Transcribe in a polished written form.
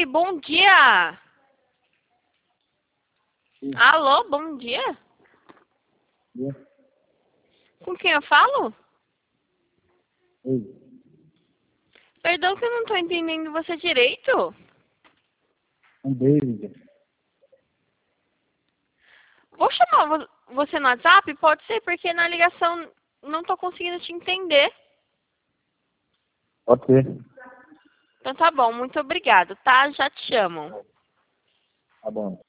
Oi, bom dia. Sim. Alô, bom dia. Oi. Com quem eu falo? Oi. Perdão que eu não tô entendendo você direito. Um David. Vou chamar você no WhatsApp? Pode ser, porque na ligação não tô conseguindo te entender. Pode ser. Então tá bom, muito obrigado, tá? Já te chamam. Tá bom.